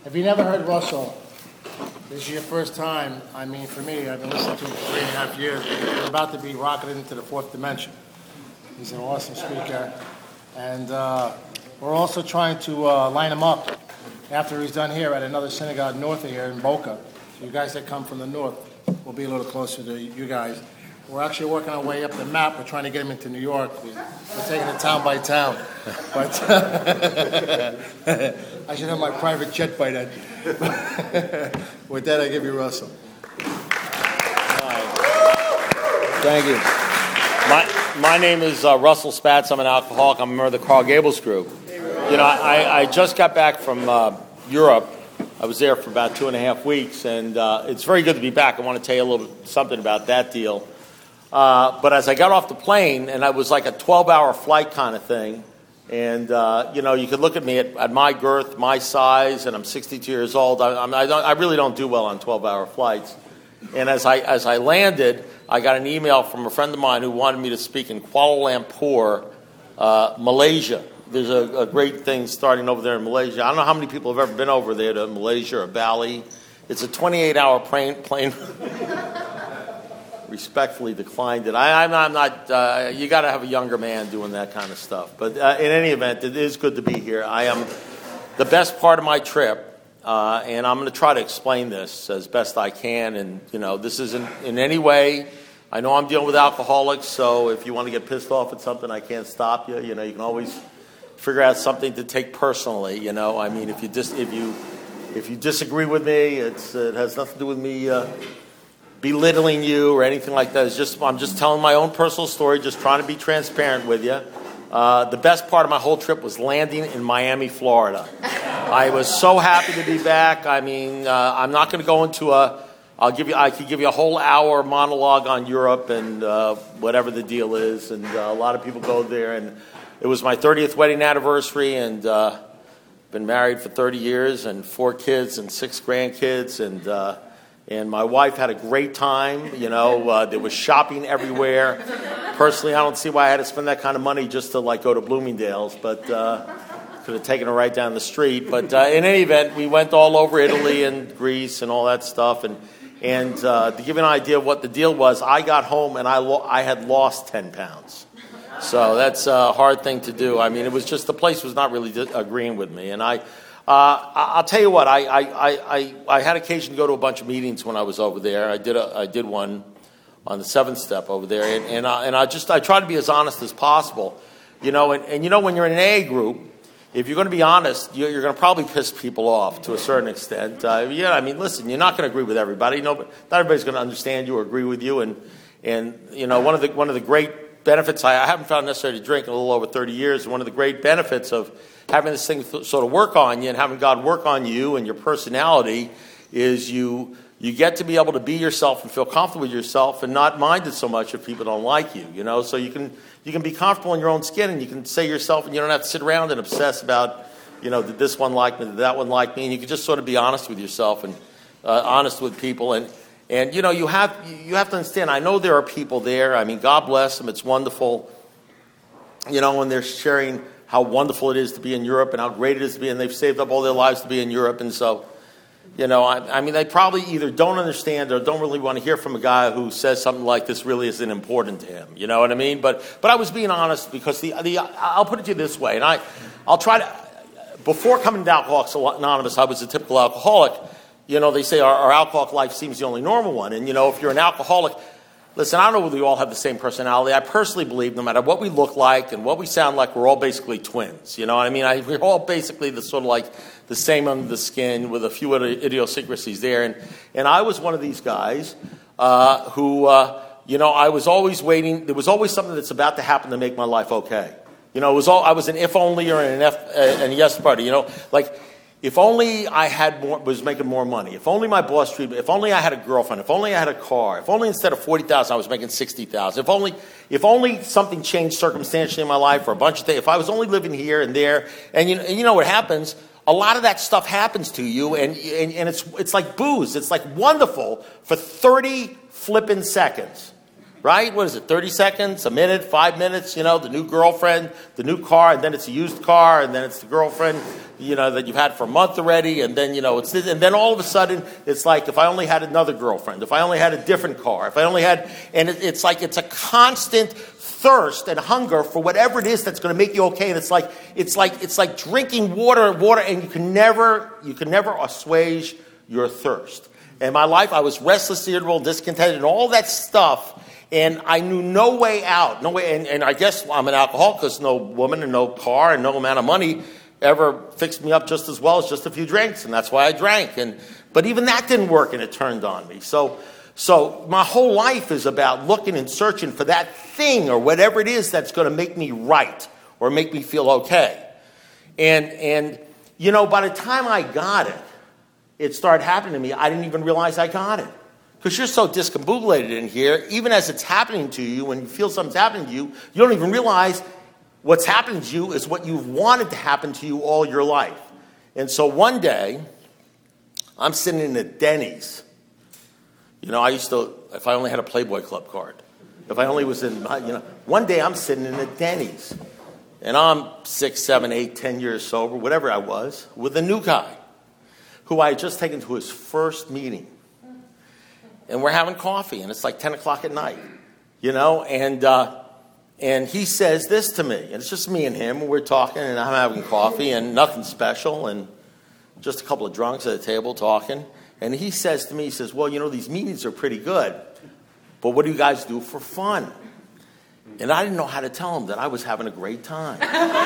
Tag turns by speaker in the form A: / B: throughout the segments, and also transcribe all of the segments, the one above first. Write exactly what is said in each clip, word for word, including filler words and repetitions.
A: If you never heard Russell, this is your first time. I mean, for me, I've been listening to him for three and a half years. We're about to be rocketed into the fourth dimension. He's an awesome speaker. And uh, we're also trying to uh, line him up after he's done here at another synagogue north of here in Boca. So you guys that come from the north will be a little closer to you guys. We're actually working our way up the map. We're trying to get him into New York. We're taking it town by town. But I should have my private jet by then. With that, I give you Russell.
B: Thank you. My my name is uh, Russell Spatz. I'm an alcoholic. I'm a member of the Carl Gables Group. You know, I, I just got back from uh, Europe. I was there for about two and a half weeks, and uh, it's very good to be back. I want to tell you a little something about that deal. Uh, but as I got off the plane, and I was like a twelve-hour flight kind of thing, and, uh, you know, you could look at me at, at my girth, my size, and I'm sixty-two years old. I, I, don't, I really don't do well on twelve-hour flights. And as I as I landed, I got an email from a friend of mine who wanted me to speak in Kuala Lumpur, uh, Malaysia. There's a, a great thing starting over there in Malaysia. I don't know how many people have ever been over there to Malaysia or Bali. It's a twenty-eight hour plane. plane. Respectfully declined it. I, I'm, I'm not. Uh, you got to have a younger man doing that kind of stuff. But uh, in any event, it is good to be here. I am the best part of my trip, uh, and I'm going to try to explain this as best I can. And you know, this isn't in any way. I know I'm dealing with alcoholics, so if you want to get pissed off at something, I can't stop you. You know, you can always figure out something to take personally. You know, I mean, if you just if you if you disagree with me, it's uh, it has nothing to do with me. Uh, belittling you or anything like that. It's just I'm just telling my own personal story, just trying to be transparent with you. Uh, the best part of my whole trip was landing in Miami, Florida. I was so happy to be back. I mean, uh, I'm not going to go into a. I'll give you. I could give you a whole hour monologue on Europe and uh, whatever the deal is. And uh, a lot of people go there. And it was my thirtieth wedding anniversary, and uh, been married for thirty years, and four kids and six grandkids, and. Uh, And my wife had a great time. You know, uh, there was shopping everywhere. Personally, I don't see why I had to spend that kind of money just to, like, go to Bloomingdale's. But uh, could have taken her right down the street. But uh, in any event, we went all over Italy and Greece and all that stuff. And and uh, to give you an idea of what the deal was, I got home and I lo- I had lost ten pounds. So that's a hard thing to do. I mean, it was just the place was not really di- agreeing with me. And I... Uh, I'll tell you what. I, I, I, I had occasion to go to a bunch of meetings when I was over there. I did a, I did one on the seventh step over there, and and I, and I just I try to be as honest as possible, you know. And, and you know, when you're in an A group, if you're going to be honest, you're, you're going to probably piss people off to a certain extent. Uh, yeah, I mean, listen, you're not going to agree with everybody. No, but not everybody's going to understand you or agree with you. And and you know, one of the one of the great benefits I, I haven't found necessary to drink in a little over thirty years. One of the great benefits of having this thing th- sort of work on you and having God work on you and your personality is you you get to be able to be yourself and feel comfortable with yourself and not mind it so much if people don't like you, you know. So you can you can be comfortable in your own skin and you can say yourself and you don't have to sit around and obsess about, you know, did this one like me, did that one like me, and you can just sort of be honest with yourself and uh, honest with people. And and you know, you have you have to understand. I know there are people there. I mean, God bless them. It's wonderful, you know, when they're sharing how wonderful it is to be in Europe and how great it is to be, and they've saved up all their lives to be in Europe. And so, you know, I, I mean, they probably either don't understand or don't really want to hear from a guy who says something like this really isn't important to him. You know what I mean? But but I was being honest because the the I'll put it to you this way, and I I'll try to. Before coming to Alcoholics Anonymous, I was a typical alcoholic. You know, they say our, our alcoholic life seems the only normal one, and you know, if you're an alcoholic. Listen, I don't know whether we all have the same personality. I personally believe no matter what we look like and what we sound like, we're all basically twins. You know what I mean? I, we're all basically the sort of like the same under the skin with a few other idiosyncrasies there. And and I was one of these guys uh, who, uh, you know, I was always waiting. There was always something that's about to happen to make my life okay. You know, it was all I was an if only or an F uh, and yes party. You know, like. If only I had more, was making more money. If only my boss treated me. If only I had a girlfriend. If only I had a car. If only instead of forty thousand, I was making sixty thousand. If only, if only something changed circumstantially in my life, or a bunch of things. If I was only living here and there, and you, and you know what happens? A lot of that stuff happens to you, and and, and it's it's like booze. It's like wonderful for thirty flippin' seconds. right? What is it, thirty seconds, a minute, five minutes, you know, the new girlfriend, the new car, and then it's a used car, and then it's the girlfriend, you know, that you've had for a month already, and then, you know, it's this, and then all of a sudden, it's like, if I only had another girlfriend, if I only had a different car, if I only had, and it, it's like, it's a constant thirst and hunger for whatever it is that's going to make you okay, and it's like, it's like, it's like drinking water and water, and you can never, you can never assuage your thirst. In my life, I was restless, irritable, discontented, and all that stuff. And I knew no way out, no way. And, and I guess I'm an alcoholic because no woman and no car and no amount of money ever fixed me up just as well as just a few drinks, and that's why I drank. And but even that didn't work, and it turned on me. So, so my whole life is about looking and searching for that thing or whatever it is that's going to make me right or make me feel okay. And and you know, by the time I got it, it started happening to me. I didn't even realize I got it. Because you're so discombobulated in here, even as it's happening to you, when you feel something's happening to you, you don't even realize what's happening to you is what you've wanted to happen to you all your life. And so one day, I'm sitting in a Denny's. You know, I used to, if I only had a Playboy Club card, if I only was in, you know, one day I'm sitting in a Denny's. And I'm six, seven, eight, ten years sober, whatever I was, with a new guy who I had just taken to his first meeting. And we're having coffee, and it's like ten o'clock at night, you know, and uh, and he says this to me, and it's just me and him, and we're talking, and I'm having coffee, and nothing special, and just a couple of drunks at the table talking, and he says to me, he says, well, you know, these meetings are pretty good, but what do you guys do for fun? And I didn't know how to tell him that I was having a great time.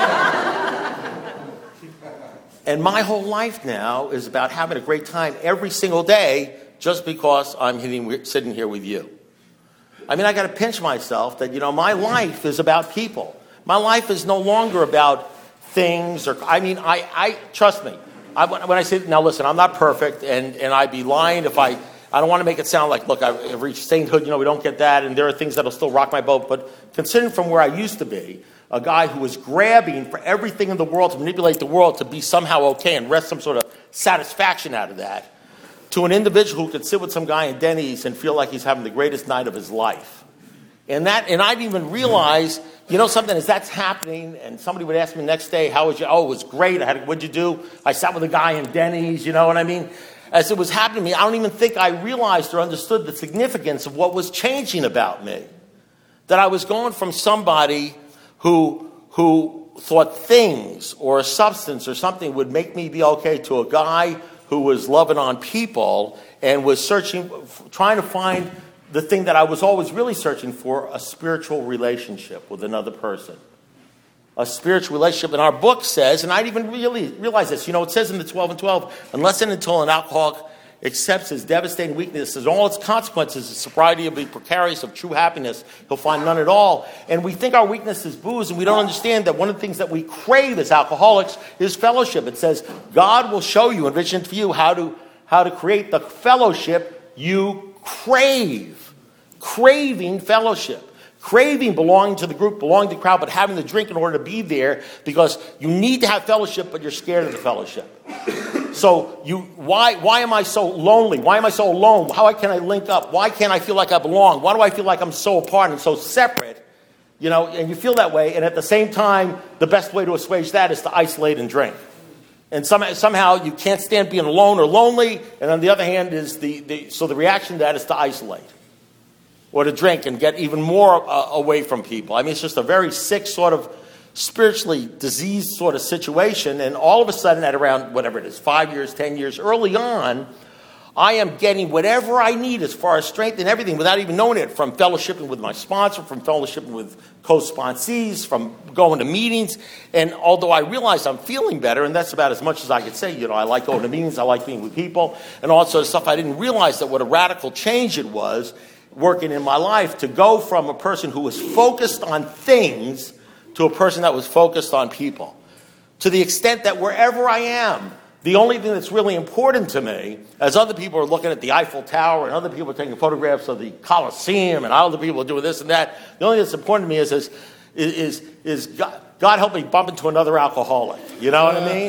B: And my whole life now is about having a great time every single day, just because I'm hitting, sitting here with you. I mean, I got to pinch myself that, you know, my life is about people. My life is no longer about things or, I mean, I, I trust me. I, when I say, now listen, I'm not perfect, and, and I'd be lying if I, I don't want to make it sound like, look, I've reached sainthood, you know, we don't get that, and there are things that'll still rock my boat, but considering from where I used to be, a guy who was grabbing for everything in the world to manipulate the world to be somehow okay and wrest some sort of satisfaction out of that, to an individual who could sit with some guy in Denny's and feel like he's having the greatest night of his life. And that, and I didn't even realize, you know something, as that's happening, and somebody would ask me the next day, how was you? Oh, it was great. I had, what'd you do? I sat with a guy in Denny's, you know what I mean? As it was happening to me, I don't even think I realized or understood the significance of what was changing about me. That I was going from somebody who, who thought things or a substance or something would make me be okay to a guy who was loving on people and was searching, trying to find the thing that I was always really searching for, a spiritual relationship with another person. A spiritual relationship. And our book says, and I didn't even really realize this, you know, it says in the twelve and twelve, unless and until an alcoholic accepts his devastating weaknesses and all its consequences, his sobriety will be precarious of true happiness, he'll find none at all. And we think our weakness is booze, and we don't understand that one of the things that we crave as alcoholics is fellowship. It says, God will show you, envision for you, how to, how to create the fellowship you crave. Craving fellowship. Craving belonging to the group, belonging to the crowd, but having the drink in order to be there because you need to have fellowship, but you're scared of the fellowship. So you, why, why am I so lonely? Why am I so alone? How can I link up? Why can't I feel like I belong? Why do I feel like I'm so apart and so separate? You know, and you feel that way, and at the same time, the best way to assuage that is to isolate and drink. And some, somehow you can't stand being alone or lonely, and on the other hand is the, the so the reaction to that is to isolate. Or to drink and get even more uh, away from people. I mean, it's just a very sick sort of spiritually diseased sort of situation. And all of a sudden at around, whatever it is, five years, ten years, early on, I am getting whatever I need as far as strength and everything without even knowing it, from fellowshipping with my sponsor, from fellowshipping with co-sponsees, from going to meetings. And although I realize I'm feeling better, and that's about as much as I could say, you know, I like going to meetings, I like being with people, and all that sort of stuff, I didn't realize that what a radical change it was working in my life to go from a person who was focused on things to a person that was focused on people. To the extent that wherever I am, the only thing that's really important to me, as other people are looking at the Eiffel Tower and other people are taking photographs of the Colosseum and other people are doing this and that, the only thing that's important to me is, is, is, is God, God help me bump into another alcoholic. You know what I mean?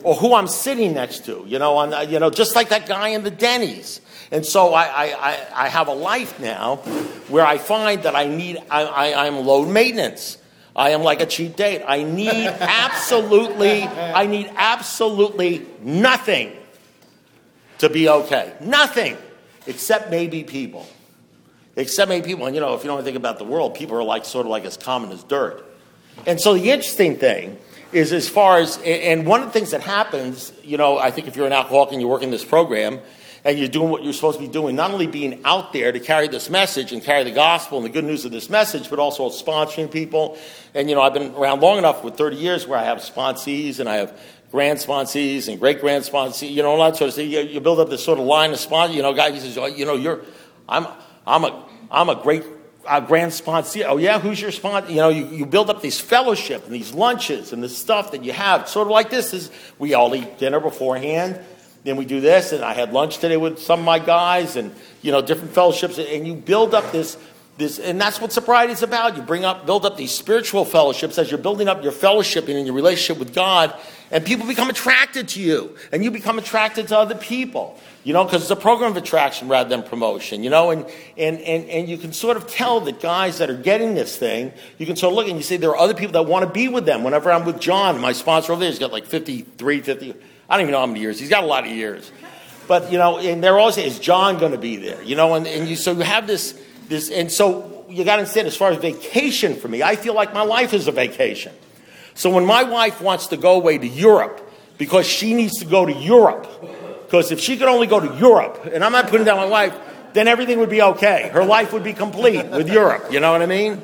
B: or who I'm sitting next to, you know, on, you know, just like that guy in the Denny's. And so I, I, I, I have a life now where I find that I need, I, I, I'm low maintenance. I am like a cheap date. I need absolutely, I need absolutely nothing to be okay. Nothing. Except maybe people. Except maybe people. And, you know, if you don't think about the world, people are like sort of like as common as dirt. And so the interesting thing is as far as, and one of the things that happens, you know, I think if you're an alcoholic and you work in this program and you're doing what you're supposed to be doing, not only being out there to carry this message and carry the gospel and the good news of this message, but also sponsoring people. And, you know, I've been around long enough with thirty years where I have sponsees and I have grand sponsees and great grand sponsees, you know, all that sort of thing. You, you build up this sort of line of sponsors. You know, guy he says, oh, you know, you're, I'm, I'm a, I'm a great uh, grand sponsee. Oh yeah, who's your sponsor? You know, you, you build up these fellowship and these lunches and this stuff that you have, sort of like this. Is we all eat dinner beforehand, then we do this, and I had lunch today with some of my guys, and you know, different fellowships, and you build up this. This, and that's what sobriety is about. You bring up, build up these spiritual fellowships as you're building up your fellowship and in your relationship with God, and people become attracted to you, and you become attracted to other people. You know, because it's a program of attraction rather than promotion. You know, and and and and you can sort of tell that guys that are getting this thing, you can sort of look and you see there are other people that want to be with them. Whenever I'm with John, my sponsor over there, he's got like fifty-three, fifty. I don't even know how many years. He's got a lot of years, but you know, and they're always saying, "Is John going to be there?" You know, and and you so you have this. This, and so you got to understand, as far as vacation for me, I feel like my life is a vacation. So when my wife wants to go away to Europe because she needs to go to Europe, because if she could only go to Europe, and I'm not putting down my wife, then everything would be okay. Her life would be complete with Europe. You know what I mean?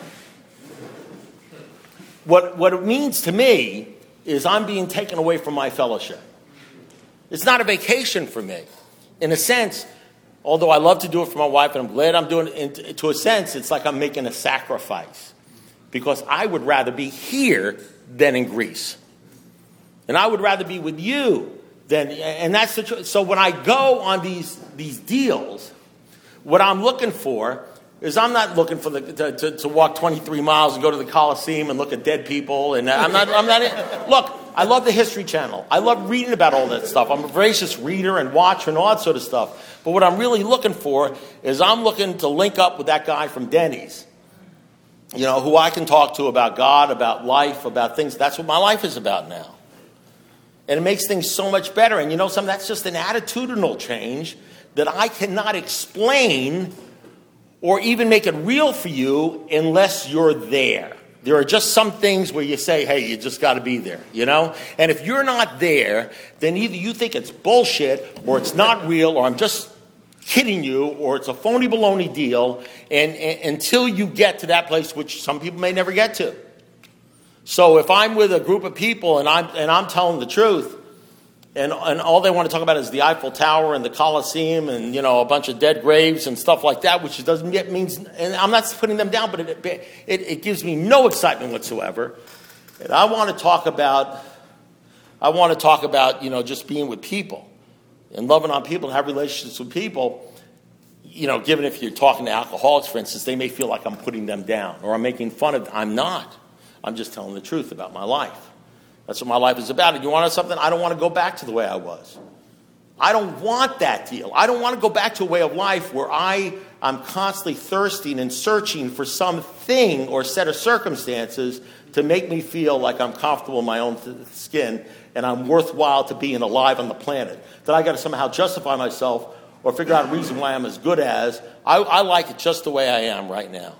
B: What, what it means to me is I'm being taken away from my fellowship. It's not a vacation for me. In a sense, although I love to do it for my wife, and I'm glad I'm doing it, to a sense, it's like I'm making a sacrifice. Because I would rather be here than in Greece. And I would rather be with you than, and that's the truth. So when I go on these, these deals, what I'm looking for is I'm not looking for the, to, to, to walk twenty-three miles and go to the Coliseum and look at dead people. And I'm not, I'm not, look, I love the History Channel. I love reading about all that stuff. I'm a voracious reader and watcher and all that sort of stuff. But what I'm really looking for is I'm looking to link up with that guy from Denny's, you know, who I can talk to about God, about life, about things. That's what my life is about now. And it makes things so much better. And you know something, that's just an attitudinal change that I cannot explain or even make it real for you unless you're there. There are just some things where you say, hey, you just got to be there, you know? And if you're not there, then either you think it's bullshit or it's not real or I'm just kidding you or it's a phony baloney deal and, and until you get to that place, which some people may never get to. So if I'm with a group of people and I'm, and I'm telling the truth, and and all they want to talk about is the Eiffel Tower and the Coliseum and, you know, a bunch of dead graves and stuff like that, which doesn't get means, and I'm not putting them down, but it, it, it gives me no excitement whatsoever. And I want to talk about, I want to talk about, you know, just being with people and loving on people and have relationships with people. You know, given if you're talking to alcoholics, for instance, they may feel like I'm putting them down or I'm making fun of them. I'm not. I'm just telling the truth about my life. That's what my life is about. And you want to know something? I don't want to go back to the way I was. I don't want that deal. I don't want to go back to a way of life where I am constantly thirsting and searching for something or set of circumstances to make me feel like I'm comfortable in my own skin and I'm worthwhile to being alive on the planet. That I got to somehow justify myself or figure out a reason why I'm as good as. I, I like it just the way I am right now.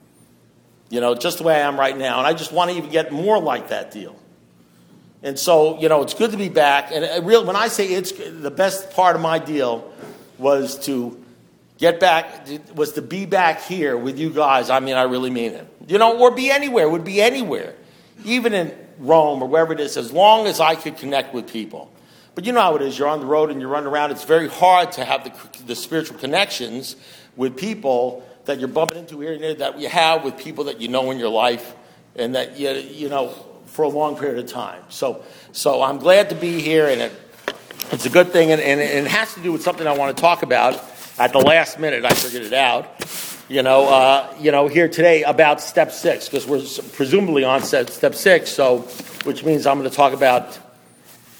B: You know, just the way I am right now. And I just want to even get more like that deal. And so, you know, it's good to be back. And it really, when I say it's the best part of my deal was to get back, was to be back here with you guys. I mean, I really mean it. You know, or be anywhere, would be anywhere. Even in Rome or wherever it is, as long as I could connect with people. But you know how it is. You're on the road and you run around. It's very hard to have the, the spiritual connections with people that you're bumping into here and there that you have with people that you know in your life and that, you, you know, for a long period of time. So so I'm glad to be here, and it, it's a good thing, and, and it has to do with something I want to talk about. At the last minute, I figured it out. You know, uh, you know, here today about step six, because we're presumably on step, step six, so which means I'm going to talk about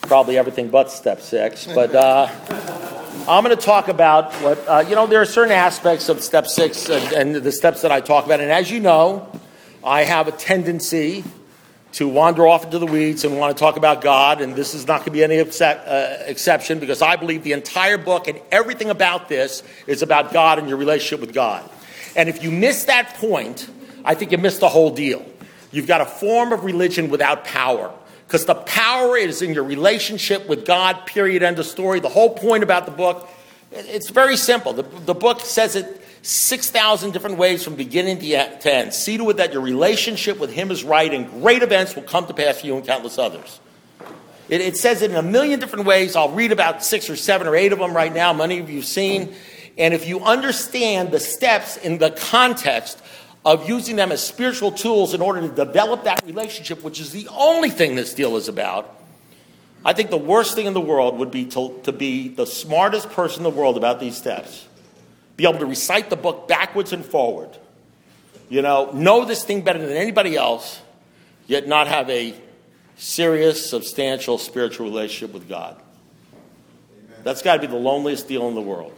B: probably everything but step six. But uh, I'm going to talk about what, uh, you know, there are certain aspects of step six and, and the steps that I talk about. And as you know, I have a tendency to wander off into the weeds and want to talk about God. And this is not going to be any upset, uh, exception, because I believe the entire book and everything about this is about God and your relationship with God. And if you miss that point, I think you missed the whole deal. You've got a form of religion without power. Because the power is in your relationship with God, period, end of story. The whole point about the book, it's very simple. The, the book says it six thousand different ways from beginning to end. See to it that your relationship with him is right, and great events will come to pass for you and countless others. It, it says it in a million different ways. I'll read about six or seven or eight of them right now. Many of you have seen. And if you understand the steps in the context of using them as spiritual tools in order to develop that relationship, which is the only thing this deal is about, I think the worst thing in the world would be to, to be the smartest person in the world about these steps. Be able to recite the book backwards and forward. You know, know this thing better than anybody else, yet not have a serious, substantial spiritual relationship with God. Amen. That's got to be the loneliest deal in the world.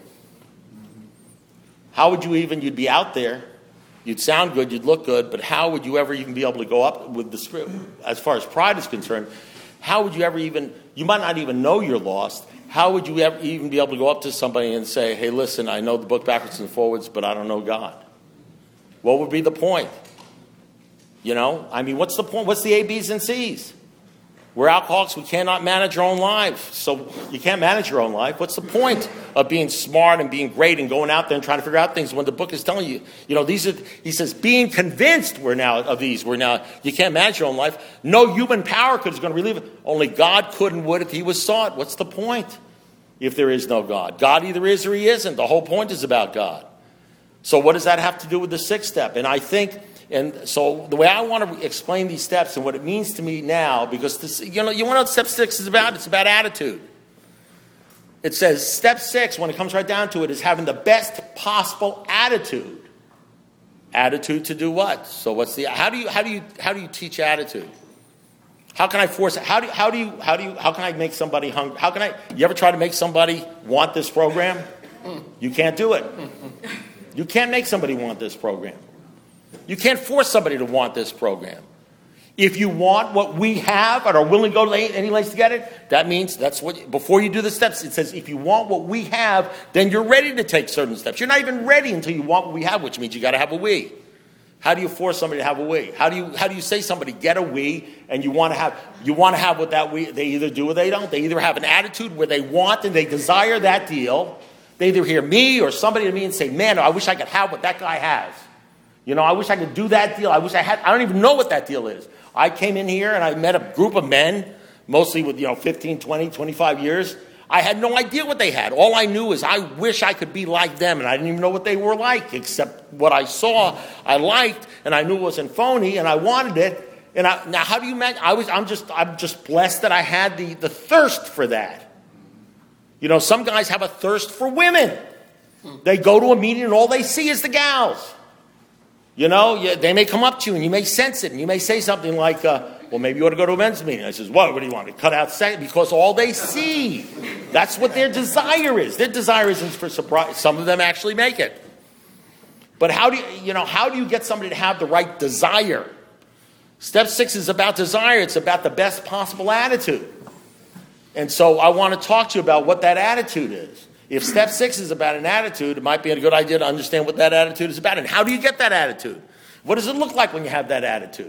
B: How would you even, you'd be out there, you'd sound good, you'd look good, but how would you ever even be able to go up with the script? As far as pride is concerned, how would you ever even, you might not even know you're lost. How would you ever even be able to go up to somebody and say, hey, listen, I know the book backwards and forwards, but I don't know God? What would be the point? You know, I mean, what's the point? What's the A, B's, and C's? We're alcoholics. We cannot manage our own lives. So you can't manage your own life. What's the point of being smart and being great and going out there and trying to figure out things when the book is telling you, you know, these are, he says, being convinced we're now of these. We're now, you can't manage your own life. No human power could is going to relieve it. Only God could and would if he was sought. What's the point if there is no God? God either is or he isn't. The whole point is about God. So what does that have to do with the sixth step? And I think, and so the way I want to explain these steps and what it means to me now, because this, you know, you want to know what step six is about? It's about attitude. It says step six, when it comes right down to it, is having the best possible attitude. Attitude to do what? So what's the, how do you, how do you, how do you teach attitude? How can I force it? How do, how do you, how do you, how can I make somebody hungry? How can I, you ever try to make somebody want this program? You can't do it. You can't make somebody want this program. You can't force somebody to want this program. If you want what we have and are willing to go to any lengths to get it, that means that's what, before you do the steps, it says if you want what we have, then you're ready to take certain steps. You're not even ready until you want what we have, which means you got to have a we. How do you force somebody to have a we? How do you how do you say somebody get a we and you want to have you want to have what that we, they either do or they don't. They either have an attitude where they want and they desire that deal. They either hear me or somebody to me and say, man, I wish I could have what that guy has. You know, I wish I could do that deal. I wish I had, I don't even know what that deal is. I came in here and I met a group of men, mostly with, you know, fifteen, twenty, twenty-five years. I had no idea what they had. All I knew is I wish I could be like them, and I didn't even know what they were like, except what I saw, I liked, and I knew it wasn't phony, and I wanted it. And I, now, how do you imagine? I was, I'm just, I'm just blessed that I had the, the thirst for that. You know, some guys have a thirst for women. They go to a meeting and all they see is the gals. You know, you, they may come up to you and you may sense it, and you may say something like, uh, well, maybe you ought to go to a men's meeting. I says, what, what do you want to cut out sex? Because all they see, that's what their desire is. Their desire isn't for surprise. Some of them actually make it. But how do you, you know, how do you get somebody to have the right desire? Step six is about desire. It's about the best possible attitude. And so I want to talk to you about what that attitude is. If step six is about an attitude, it might be a good idea to understand what that attitude is about. And how do you get that attitude? What does it look like when you have that attitude?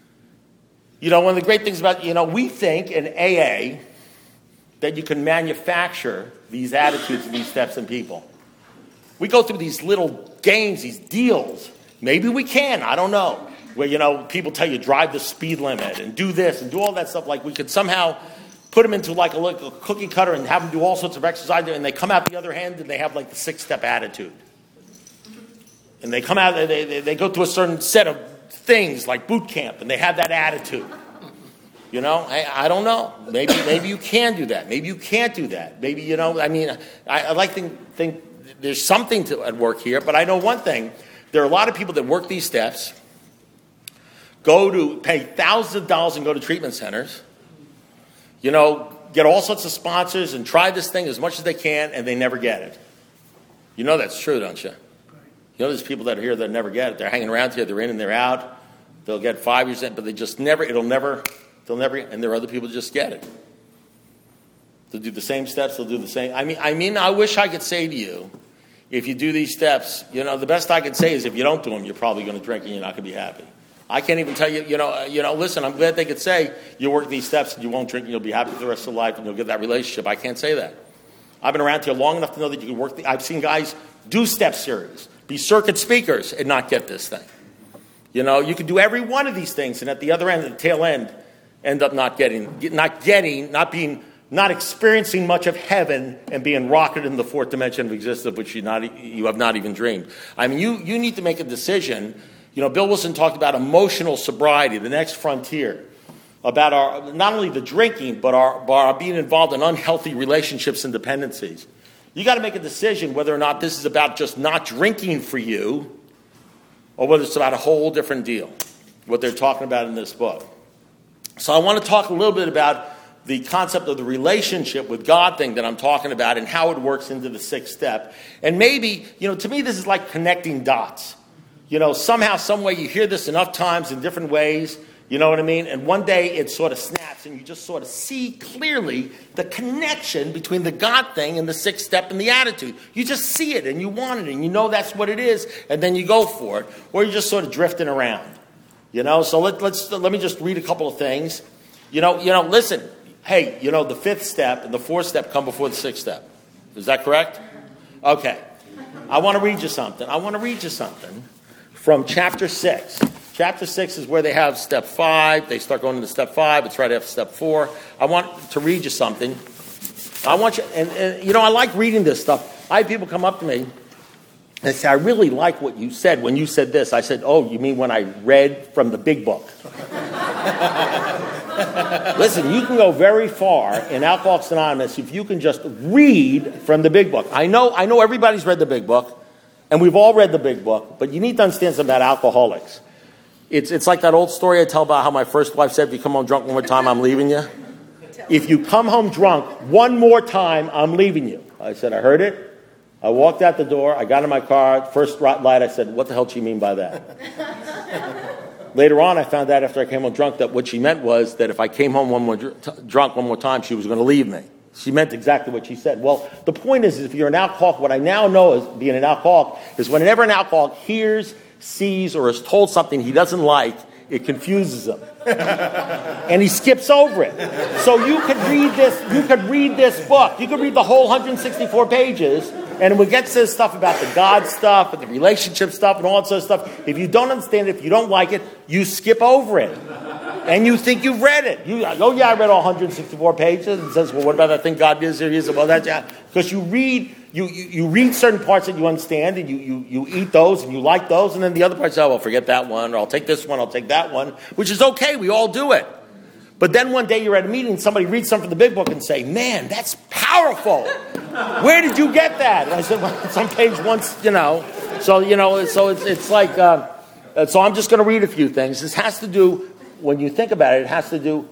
B: You know, one of the great things about, you know, we think in A A that you can manufacture these attitudes and these steps in people. We go through these little games, these deals. Maybe we can, I don't know. Where, you know, people tell you drive the speed limit and do this and do all that stuff. Like we could somehow put them into like a, like a cookie cutter and have them do all sorts of exercise, and they come out the other end and they have like the six-step attitude. And they come out, they, they, they go through a certain set of things like boot camp, and they have that attitude. You know, I, I don't know. Maybe maybe you can do that. Maybe you can't do that. Maybe, you know, I mean, I, I like to think there's something to, at work here, but I know one thing. There are a lot of people that work these steps, go to pay thousands of dollars and go to treatment centers, you know, get all sorts of sponsors and try this thing as much as they can, and they never get it. You know that's true, don't you? You know there's people that are here that never get it. They're hanging around here. They're in and they're out. They'll get five years in, but they just never, it'll never, they'll never, and there are other people that just get it. They'll do the same steps. They'll do the same. I mean, I mean, I wish I could say to you, if you do these steps, you know, the best I can say is if you don't do them, you're probably going to drink and you're not going to be happy. I can't even tell you, you know, uh, you know. Listen, I'm glad they could say you work these steps and you won't drink and you'll be happy for the rest of life and you'll get that relationship. I can't say that. I've been around here long enough to know that you can work. The, I've seen guys do step series, be circuit speakers, and not get this thing. You know, you can do every one of these things, and at the other end, at the tail end, end up not getting, not getting, not being, not experiencing much of heaven and being rocketed in the fourth dimension of existence, which you not, you have not even dreamed. I mean, you you need to make a decision. You know, Bill Wilson talked about emotional sobriety, the next frontier, about our not only the drinking, but our, but our being involved in unhealthy relationships and dependencies. You got to make a decision whether or not this is about just not drinking for you, or whether it's about a whole different deal, what they're talking about in this book. So I want to talk a little bit about the concept of the relationship with God thing that I'm talking about and how it works into the sixth step. And maybe, you know, to me this is like connecting dots. You know, somehow, some way you hear this enough times in different ways, you know what I mean? And one day it sort of snaps and you just sort of see clearly the connection between the God thing and the sixth step and the attitude. You just see it and you want it and you know that's what it is and then you go for it. Or you're just sort of drifting around. You know, so let, let's, let me just read a couple of things. You know, you know, listen, hey, you know, the fifth step and the fourth step come before the sixth step. Is that correct? Okay. I want to read you something. I want to read you something from chapter six. Chapter six is where they have step five. They start going into step five. It's right after step four. I want to read you something. I want you, and, and you know, I like reading this stuff. I have people come up to me and say, I really like what you said when you said this. I said, oh, you mean when I read from the big book? Listen, you can go very far in Alcoholics Anonymous if you can just read from the big book. I know, I know everybody's read the big book, and we've all read the big book, but you need to understand something about alcoholics. It's it's like that old story I tell about how my first wife said, if you come home drunk one more time, I'm leaving you. If you come home drunk one more time, I'm leaving you. I said, I heard it. I walked out the door. I got in my car. First light, I said, what the hell do you mean by that? Later on, I found out after I came home drunk that what she meant was that if I came home one more dr- drunk one more time, she was going to leave me. She meant exactly what she said. Well, the point is, is if you're an alcoholic, what I now know is being an alcoholic is whenever an alcoholic hears, sees, or is told something he doesn't like, it confuses him. And he skips over it. So you could read this, you could read this book. You could read the whole one hundred sixty-four pages, and when it gets to this stuff about the God stuff and the relationship stuff and all that sort of stuff, if you don't understand it, if you don't like it, you skip over it. And you think you've read it. You, oh, yeah, I read all one hundred sixty-four pages. And says, well, what about that thing God is here? He is. Well, that's, yeah. Because you read, you, you, you read certain parts that you understand, and you, you, you eat those, and you like those, and then the other parts, oh, well, forget that one, or I'll take this one, I'll take that one, which is okay. We all do it. But then one day you're at a meeting, somebody reads something from the big book and say, man, that's powerful. Where did you get that? And I said, well, it's on page one, you know. So, you know, so it's, it's like, uh, so I'm just going to read a few things. This has to do, when you think about it, it has to do,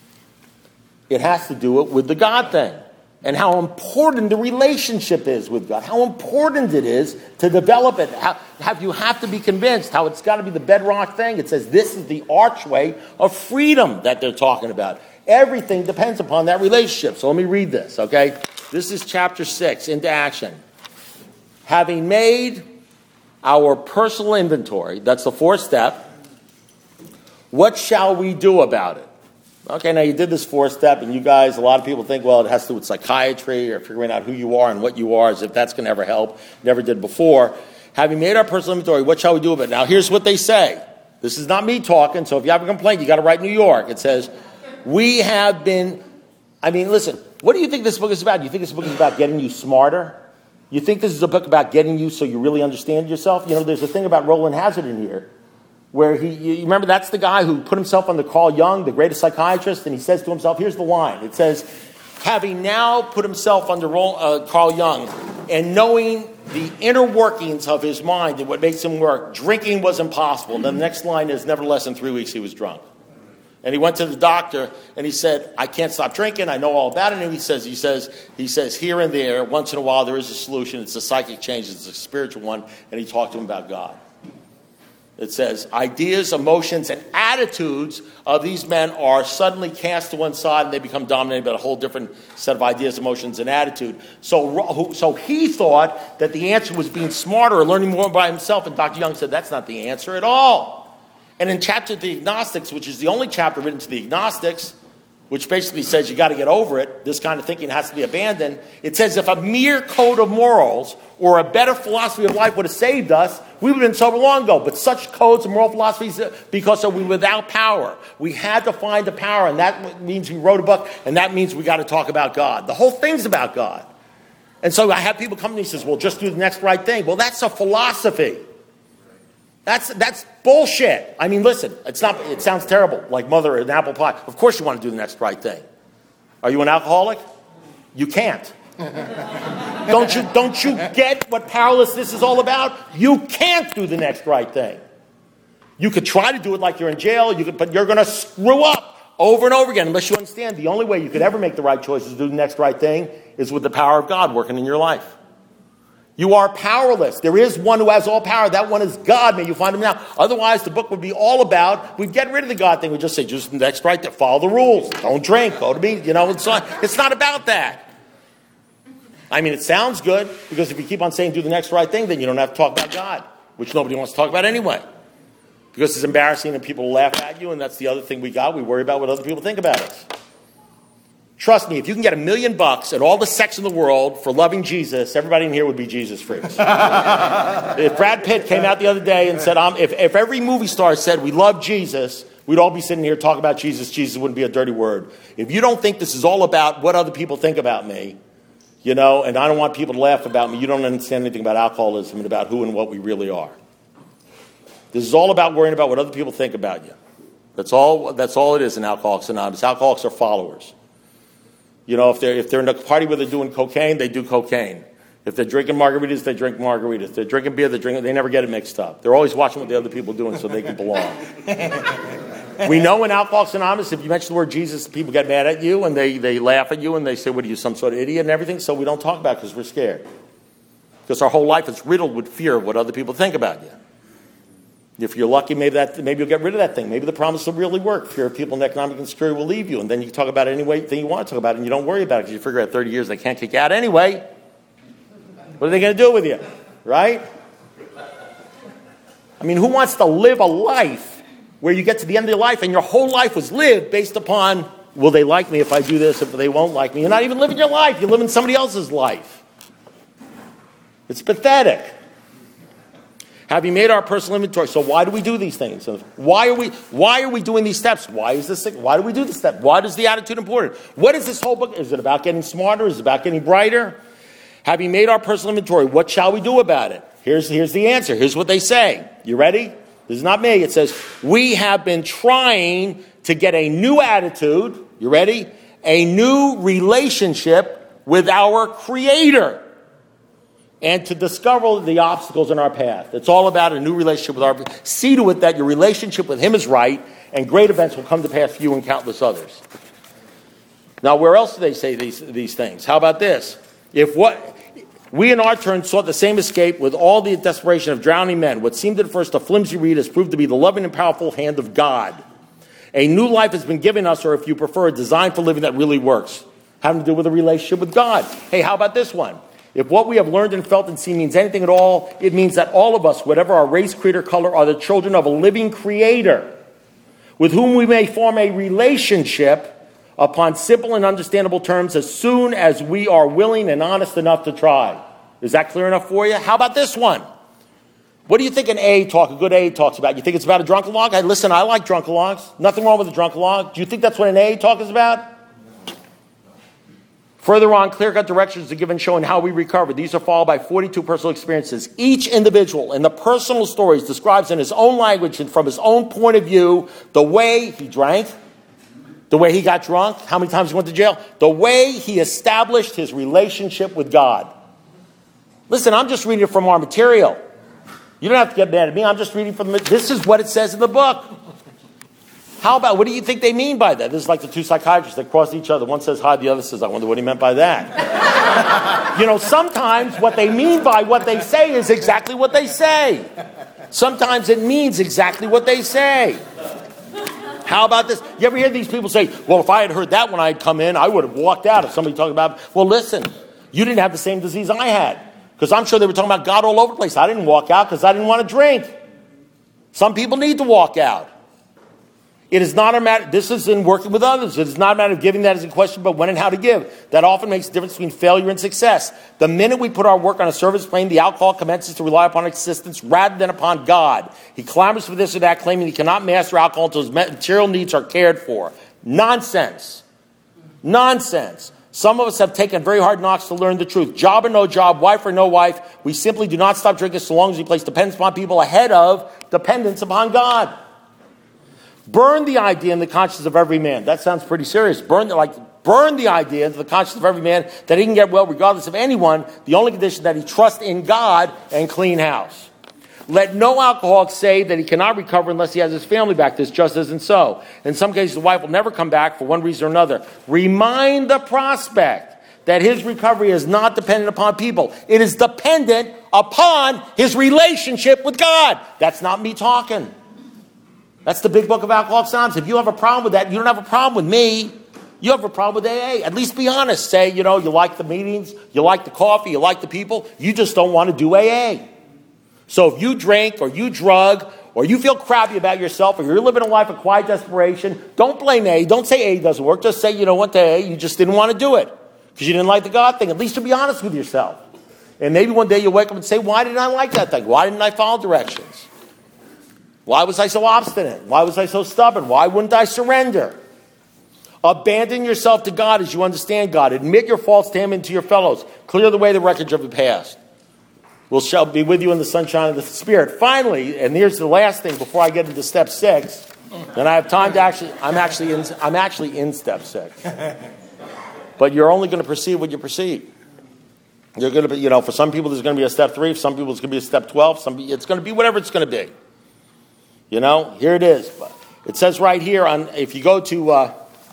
B: it has to do it with the God thing and how important the relationship is with God, how important it is to develop it. How, how you have to be convinced how it's got to be the bedrock thing. It says this is the archway of freedom that they're talking about. Everything depends upon that relationship. So let me read this, okay? This is chapter six, into action. Having made our personal inventory, that's the fourth step, what shall we do about it? Okay, now you did this fourth step, and you guys, a lot of people think, well, it has to do with psychiatry or figuring out who you are and what you are, as if that's going to ever help. Never did before. Having made our personal inventory, what shall we do about it? Now, here's what they say. This is not me talking, so if you have a complaint, you got to write New York. It says, we have been, I mean, listen, what do you think this book is about? Do you think this book is about getting you smarter? You think this is a book about getting you so you really understand yourself? You know, there's a thing about Roland Hazard in here, where he, you remember that's the guy who put himself under Carl Jung, the greatest psychiatrist, and he says to himself, here's the line. It says, having now put himself under uh, Carl Jung and knowing the inner workings of his mind and what makes him work, drinking was impossible. And then the next line is, nevertheless, in three weeks he was drunk. And he went to the doctor, and he said, I can't stop drinking. I know all about it. And he says, he says, he says, here and there, once in a while, there is a solution. It's a psychic change. It's a spiritual one. And he talked to him about God. It says, ideas, emotions, and attitudes of these men are suddenly cast to one side, and they become dominated by a whole different set of ideas, emotions, and attitude. So, so he thought that the answer was being smarter or learning more by himself, and Doctor Young said that's not the answer at all. And in chapter the Agnostics, which is the only chapter written to the Agnostics, which basically says you got to get over it, this kind of thinking has to be abandoned, it says if a mere code of morals or a better philosophy of life would have saved us, we would have been sober long ago. But such codes and moral philosophies, because we were without power. We had to find the power, and that means we wrote a book, and that means we got to talk about God. The whole thing's about God. And so I have people come to me and says, well, just do the next right thing. Well, that's a philosophy. That's that's bullshit. I mean, listen, it's not. It sounds terrible, like mother and apple pie. Of course you want to do the next right thing. Are you an alcoholic? You can't. don't you don't you get what powerlessness is all about? You can't do the next right thing. You could try to do it like you're in jail, you could, but you're going to screw up over and over again unless you understand the only way you could ever make the right choices to do the next right thing is with the power of God working in your life. You are powerless. There is one who has all power. That one is God. May you find him now. Otherwise, the book would be all about, we'd get rid of the God thing. We'd just say, just the next right thing. Follow the rules. Don't drink. Go to me. You know, it's not, it's not about that. I mean, it sounds good, because if you keep on saying do the next right thing, then you don't have to talk about God, which nobody wants to talk about anyway. Because it's embarrassing and people laugh at you, and that's the other thing we got. We worry about what other people think about us. Trust me, if you can get a million bucks and all the sex in the world for loving Jesus, everybody in here would be Jesus freaks. If Brad Pitt came out the other day and said, um, if, if every movie star said we love Jesus, we'd all be sitting here talking about Jesus. Jesus wouldn't be a dirty word. If you don't think this is all about what other people think about me, you know, and I don't want people to laugh about me, you don't understand anything about alcoholism and about who and what we really are. This is all about worrying about what other people think about you. That's all, that's all it is in Alcoholics Anonymous. Alcoholics are followers. You know, if they're, if they're in a party where they're doing cocaine, they do cocaine. If they're drinking margaritas, they drink margaritas. If they're drinking beer, they drink it. They never get it mixed up. They're always watching what the other people are doing so they can belong. We know in Alcoholics Anonymous, if you mention the word Jesus, people get mad at you, and they, they laugh at you, and they say, what are you, some sort of idiot and everything? So we don't talk about it because we're scared. Because our whole life is riddled with fear of what other people think about you. If you're lucky, maybe that maybe you'll get rid of that thing. Maybe the promise will really work. Fear of people and economic insecurity will leave you, and then you can talk about it any way thing you want to talk about it, and you don't worry about it because you figure out thirty years they can't kick you out anyway. What are they going to do with you, right? I mean, who wants to live a life where you get to the end of your life and your whole life was lived based upon, will they like me if I do this, if they won't like me? You're not even living your life. You're living somebody else's life. It's pathetic. Having made our personal inventory. So why do we do these things? Why are we why are we doing these steps? Why is this why do we do this step? Why is the attitude important? What is this whole book? Is it about getting smarter? Is it about getting brighter? Having made our personal inventory, what shall we do about it? Here's, here's the answer. Here's what they say. You ready? This is not me. It says, we have been trying to get a new attitude. You ready? A new relationship with our Creator. And to discover the obstacles in our path. It's all about a new relationship with our... See to it that your relationship with Him is right, and great events will come to pass for you and countless others. Now, where else do they say these, these things? How about this? If what... We, in our turn, sought the same escape with all the desperation of drowning men. What seemed at first a flimsy reed has proved to be the loving and powerful hand of God. A new life has been given us, or if you prefer, a design for living that really works. Having to do with a relationship with God. Hey, how about this one? If what we have learned and felt and seen means anything at all, it means that all of us, whatever our race, creed, or color, are the children of a living Creator with whom we may form a relationship upon simple and understandable terms as soon as we are willing and honest enough to try. Is that clear enough for you? How about this one? What do you think an A talk, a good A talks about? You think it's about a drunkalog? Hey, listen, I like drunkalogs. Nothing wrong with a drunkalog. Do you think that's what an A talk is about? Further on, clear-cut directions are given showing how we recover. These are followed by forty-two personal experiences. Each individual in the personal stories describes in his own language and from his own point of view the way he drank, the way he got drunk, how many times he went to jail, the way he established his relationship with God. Listen, I'm just reading it from our material. You don't have to get mad at me. I'm just reading from the... This is what it says in the book. How about, what do you think they mean by that? This is like the two psychiatrists that cross each other. One says hi, the other says, I wonder what he meant by that. You know, sometimes what they mean by what they say is exactly what they say. Sometimes it means exactly what they say. How about this? You ever hear these people say, well, if I had heard that when I had come in, I would have walked out. If somebody talked about, well, listen, you didn't have the same disease I had. Because I'm sure they were talking about God all over the place. I didn't walk out because I didn't want to drink. Some people need to walk out. It is not a matter, this is in working with others. It is not a matter of giving that as a question, but when and how to give. That often makes the difference between failure and success. The minute we put our work on a service plane, the alcoholic commences to rely upon existence rather than upon God. He clamors for this or that, claiming he cannot master alcohol until his material needs are cared for. Nonsense. Nonsense. Some of us have taken very hard knocks to learn the truth. Job or no job, wife or no wife, we simply do not stop drinking so long as we place dependence upon people ahead of dependence upon God. Burn the idea in the conscience of every man. That sounds pretty serious. Burn the, like, burn the idea into the conscience of every man that he can get well regardless of anyone. The only condition that he trusts in God and clean house. Let no alcoholic say that he cannot recover unless he has his family back. This just isn't so. In some cases, the wife will never come back for one reason or another. Remind the prospect that his recovery is not dependent upon people. It is dependent upon his relationship with God. That's not me talking. That's the big book of Alcoholics Anonymous. If you have a problem with that, you don't have a problem with me. You have a problem with A A. At least be honest. Say, you know, you like the meetings, you like the coffee, you like the people. You just don't want to do A A. So if you drink or you drug or you feel crappy about yourself or you're living a life of quiet desperation, don't blame A A. Don't say A A doesn't work. Just say, you know what, to A A, you just didn't want to do it because you didn't like the God thing. At least to be honest with yourself. And maybe one day you'll wake up and say, why didn't I like that thing? Why didn't I follow directions? Why was I so obstinate? Why was I so stubborn? Why wouldn't I surrender? Abandon yourself to God as you understand God. Admit your faults to Him and to your fellows. Clear the way the wreckage of the past. We shall be with you in the sunshine of the Spirit. Finally, and here's the last thing before I get into step six, and I have time to actually, I'm actually in, I'm actually in step six. But you're only going to perceive what you perceive. You're going to be, you know, for some people there's going to be a step three, for some people it's going to be a step twelve, some, it's going to be whatever it's going to be. You know, here it is. It says right here, on if you go to uh,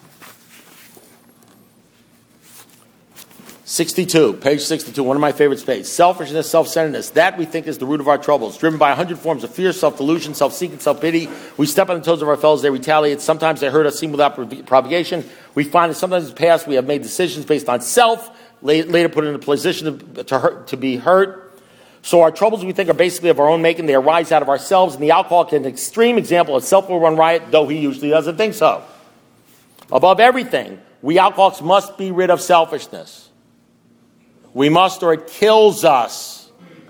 B: sixty-two, page sixty-two, one of my favorite pages. Selfishness, self-centeredness, that we think is the root of our troubles. Driven by a hundred forms of fear, self-delusion, self-seeking, self-pity. We step on the toes of our fellows, they retaliate. Sometimes they hurt us, seem without propagation. We find that sometimes in the past we have made decisions based on self, later put in a position to, to, hurt, to be hurt. So our troubles, we think, are basically of our own making. They arise out of ourselves. And the alcoholic is an extreme example of self will run riot, though he usually doesn't think so. Above everything, we alcoholics must be rid of selfishness. We must, or it kills us.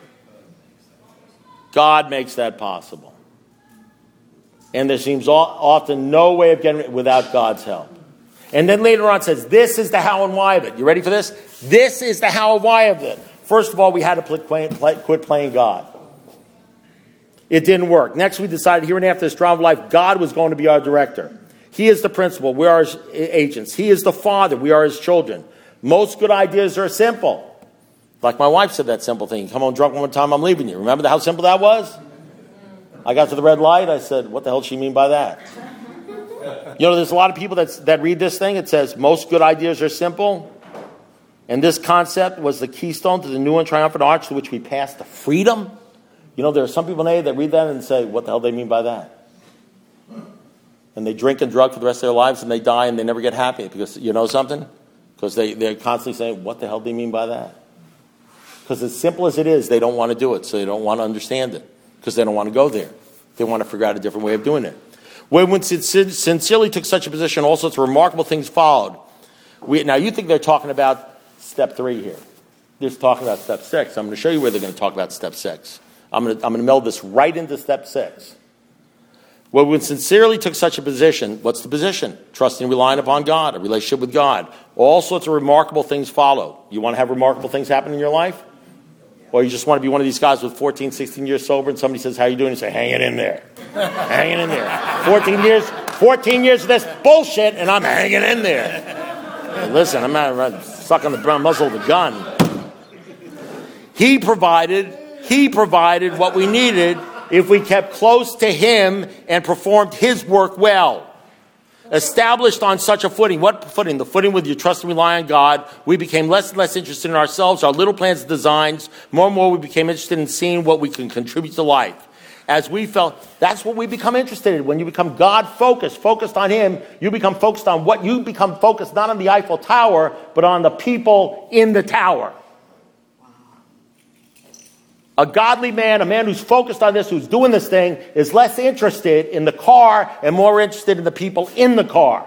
B: God makes that possible. And there seems often no way of getting it without God's help. And then later on it says, this is the how and why of it. You ready for this? This is the how and why of it. First of all, we had to play, play, quit playing God. It didn't work. Next, we decided here and after this drama of life, God was going to be our director. He is the principal. We are his agents. He is the father. We are his children. Most good ideas are simple. Like my wife said that simple thing. Come home drunk one more time, I'm leaving you. Remember how simple that was? I got to the red light. I said, what the hell does she mean by that? You know, there's a lot of people that's, that read this thing. It says, most good ideas are simple. And this concept was the keystone to the new and triumphant arch to which we pass to freedom. You know, there are some people in A A that read that and say, what the hell do they mean by that? And they drink and drug for the rest of their lives and they die and they never get happy. Because, you know something? Because they, they're constantly saying, what the hell do they mean by that? Because as simple as it is, they don't want to do it. So they don't want to understand it. Because they don't want to go there. They want to figure out a different way of doing it. When we sincerely took such a position, all sorts of remarkable things followed. We, now, you think they're talking about step three here. They're talking about step six. I'm going to show you where they're going to talk about step six. I'm going to, I'm going to meld this right into step six. When we sincerely took such a position, what's the position? Trusting and relying upon God, a relationship with God. All sorts of remarkable things follow. You want to have remarkable things happen in your life? Or you just want to be one of these guys with fourteen, sixteen years sober and somebody says, how you doing? You say, hanging in there. Hanging in there. fourteen years, fourteen years of this bullshit and I'm hanging in there. And listen, I'm not sucking the muzzle of the gun. He provided, he provided what we needed if we kept close to him and performed his work well. established on such a footing. What footing? The footing with you trust and rely on God. We became less and less interested in ourselves, our little plans and designs. More and more we became interested in seeing what we can contribute to life. As we felt, that's what we become interested in. When you become God-focused, focused on Him, you become focused on what you become focused, not on the Eiffel Tower, but on the people in the tower. A godly man, a man who's focused on this, who's doing this thing, is less interested in the car and more interested in the people in the car.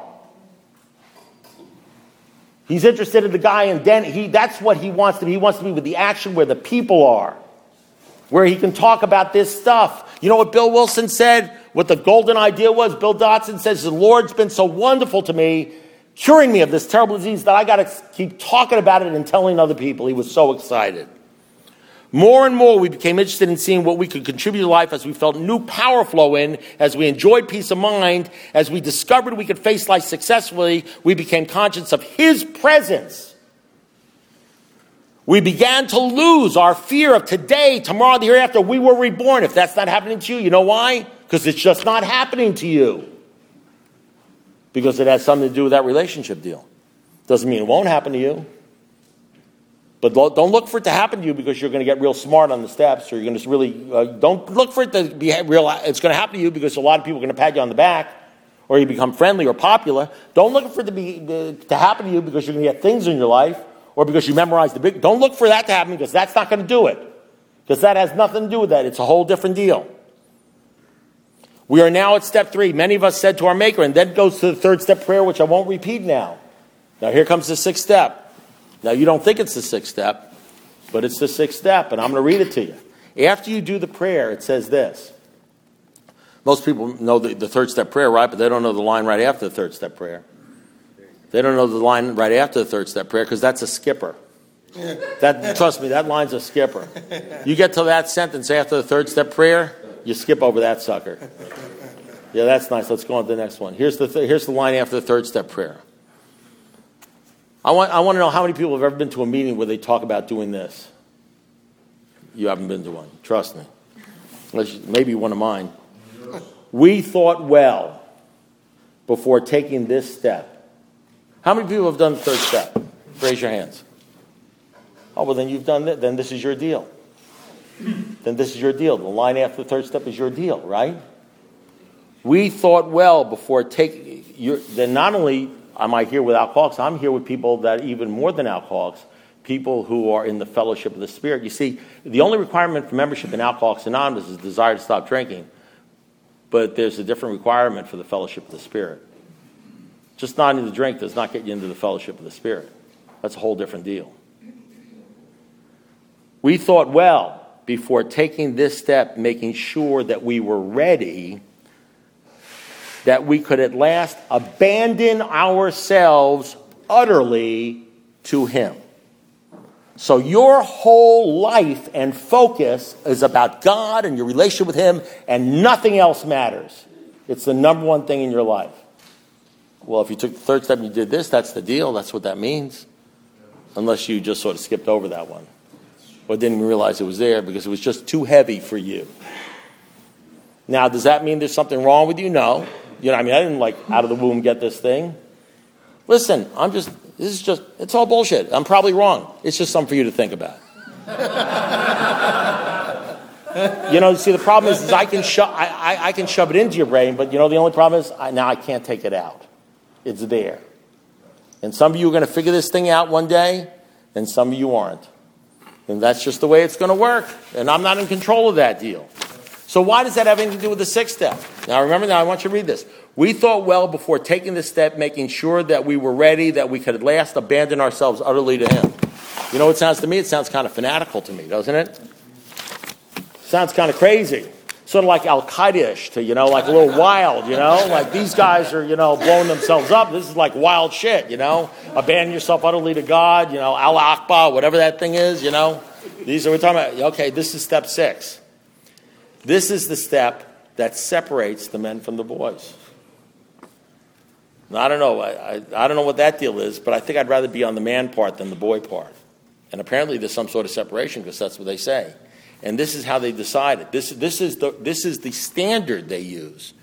B: He's interested in the guy in Den. He, that's what he wants to be. He wants to be with the action where the people are, where he can talk about this stuff. You know what Bill Wilson said? What the golden idea was? Bill Dotson says, the Lord's been so wonderful to me, curing me of this terrible disease, that I got to keep talking about it and telling other people. He was so excited. More and more we became interested in seeing what we could contribute to life as we felt new power flow in, as we enjoyed peace of mind, as we discovered we could face life successfully, we became conscious of His presence. We began to lose our fear of today, tomorrow, the hereafter. We were reborn. If that's not happening to you, you know why? Because it's just not happening to you. Because it has something to do with that relationship deal. Doesn't mean it won't happen to you. But don't look for it to happen to you because you're going to get real smart on the steps, or you're going to really, uh, don't look for it to be real. It's going to happen to you because a lot of people are going to pat you on the back, or you become friendly or popular. Don't look for it to, be, uh, to happen to you because you're going to get things in your life, or because you memorize the big. Don't look for that to happen because that's not going to do it. Because that has nothing to do with that. It's a whole different deal. We are now at step three. Many of us said to our Maker, and then goes to the third step prayer, which I won't repeat now. Now here comes the sixth step. Now, you don't think it's the sixth step, but it's the sixth step, and I'm going to read it to you. After you do the prayer, it says this. Most people know the, the third step prayer, right? But they don't know the line right after the third step prayer. They don't know the line right after the third step prayer because that's a skipper. That, trust me, that line's a skipper. You get to that sentence after the third step prayer, you skip over that sucker. Yeah, that's nice. Let's go on to the next one. Here's the, th- here's the line after the third step prayer. I want, I want to know how many people have ever been to a meeting where they talk about doing this. You haven't been to one. Trust me. Maybe one of mine. We thought well before taking this step. How many people have done the third step? Raise your hands. Oh, well, then you've done that. Then this is your deal. Then this is your deal. The line after the third step is your deal, right? We thought well before taking... Then not only... am I here with alcoholics? I'm here with people that even more than alcoholics, people who are in the fellowship of the Spirit. You see, the only requirement for membership in Alcoholics Anonymous is the desire to stop drinking, but there's a different requirement for the fellowship of the Spirit. Just not into the drink does not get you into the fellowship of the Spirit. That's a whole different deal. We thought well before taking this step, making sure that we were ready, that we could at last abandon ourselves utterly to Him. So your whole life and focus is about God and your relationship with Him, and nothing else matters. It's the number one thing in your life. Well, if you took the third step and you did this, that's the deal. That's what that means. Unless you just sort of skipped over that one, or didn't even realize it was there because it was just too heavy for you. Now, does that mean there's something wrong with you? No. You know, I mean, I didn't, like, out of the womb get this thing. Listen, I'm just, this is just, it's all bullshit. I'm probably wrong. It's just something for you to think about. You know, see, the problem is, is I can sho- I, I, I can shove it into your brain, but, you know, the only problem is I, now I can't take it out. It's there. And some of you are going to figure this thing out one day, and some of you aren't. And that's just the way it's going to work. And I'm not in control of that deal. So why does that have anything to do with the sixth step? Now remember, now I want you to read this. We thought well before taking this step, making sure that we were ready, that we could at last abandon ourselves utterly to Him. You know what it sounds to me? It sounds kind of fanatical to me, doesn't it? Sounds kind of crazy. Sort of like Al-Qaeda-ish, to, you know, like a little wild, you know? Like these guys are, you know, blowing themselves up. This is like wild shit, you know? Abandon yourself utterly to God, you know, Al-Aqba, whatever that thing is, you know? These are, we're talking about, okay, this is step six. This is the step that separates the men from the boys. Now, I don't know. I, I, I don't know what that deal is, but I think I'd rather be on the man part than the boy part. And apparently there's some sort of separation because that's what they say. And this is how they decided. This, this, is the, this is the standard they use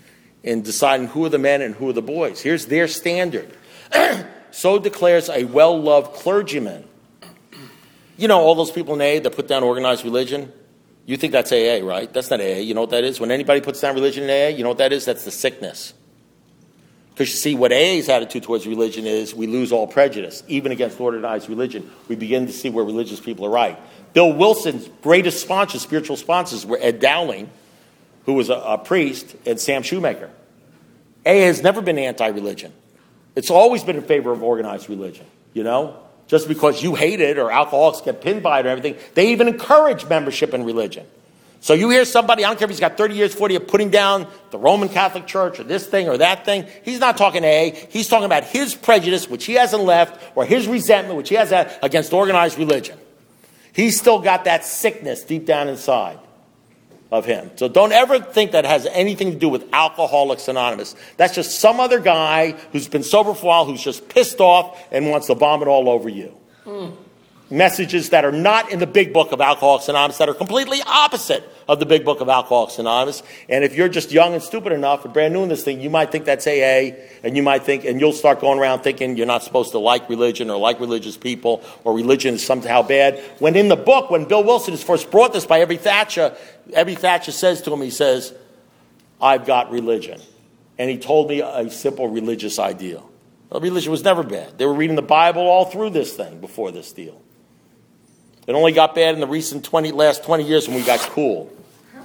B: in deciding who are the men and who are the boys. Here's their standard. So declares a well-loved clergyman. You know, all those people in A A that put down organized religion? You think that's A A, right? That's not A A. You know what that is? When anybody puts down religion in A A, you know what that is? That's the sickness. Because you see, what A A's attitude towards religion is, we lose all prejudice, even against organized religion. We begin to see where religious people are right. Bill Wilson's greatest sponsors, spiritual sponsors, were Ed Dowling, who was a, a priest, and Sam Shoemaker. A A has never been anti-religion. It's always been in favor of organized religion, you know? Just because you hate it or alcoholics get pinned by it or everything, they even encourage membership in religion. So you hear somebody, I don't care if he's got thirty years, forty years, putting down the Roman Catholic Church or this thing or that thing. He's not talking A A. He's talking about his prejudice, which he hasn't left, or his resentment, which he has against organized religion. He's still got that sickness deep down inside of him. So don't ever think that has anything to do with Alcoholics Anonymous. That's just some other guy who's been sober for a while, who's just pissed off and wants to vomit all over you. Mm. Messages that are not in the big book of Alcoholics Anonymous, that are completely opposite of the big book of Alcoholics Anonymous. And if you're just young and stupid enough and brand new in this thing, you might think that's A A, and you might think, and you'll start going around thinking you're not supposed to like religion or like religious people, or religion is somehow bad. When in the book, when Bill Wilson is first brought this by Ebby Thatcher, Ebby Thatcher says to him, he says, I've got religion. And he told me a simple religious ideal. Well, religion was never bad. They were reading the Bible all through this thing before this deal. It only got bad in the recent twenty, last twenty years when we got cool.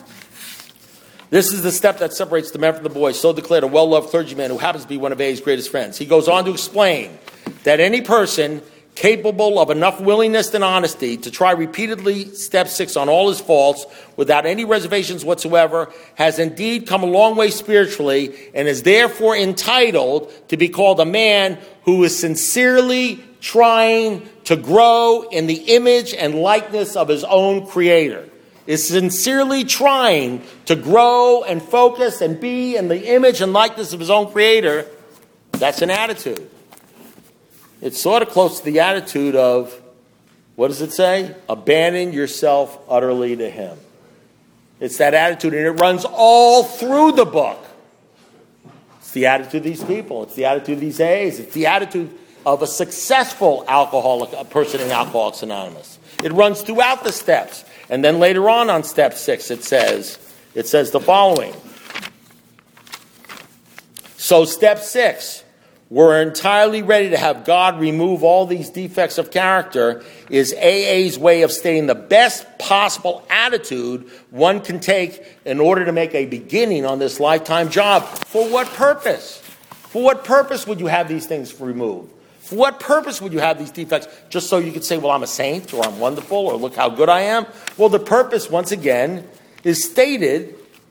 B: This is the step that separates the men from the boys, so declared a well-loved clergyman who happens to be one of A A's greatest friends. He goes on to explain that any person capable of enough willingness and honesty to try repeatedly step six on all his faults without any reservations whatsoever has indeed come a long way spiritually and is therefore entitled to be called a man who is sincerely trying to grow in the image and likeness of his own Creator. Is sincerely trying to grow and focus and be in the image and likeness of his own Creator. That's an attitude. It's sort of close to the attitude of, what does it say? Abandon yourself utterly to Him. It's that attitude, and it runs all through the book. It's the attitude of these people. It's the attitude of these A As. It's the attitude of a successful alcoholic, a person in Alcoholics Anonymous. It runs throughout the steps. And then later on on step six, it says, it says the following. So step six, we're entirely ready to have God remove all these defects of character, is A A's way of stating the best possible attitude one can take in order to make a beginning on this lifetime job. For what purpose? For what purpose would you have these things removed? For what purpose would you have these defects? Just so you could say, well, I'm a saint, or I'm wonderful, or look how good I am? Well, the purpose, once again, is stated